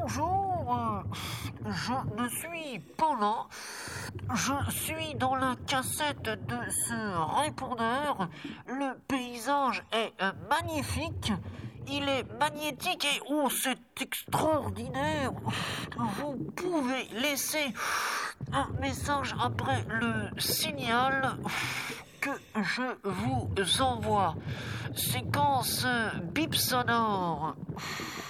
Bonjour, je me suis Paulin. Je suis dans la cassette de ce répondeur. Le paysage est magnifique. Il est magnétique et c'est extraordinaire. Vous pouvez laisser un message après le signal que je vous envoie. Séquence bip sonore.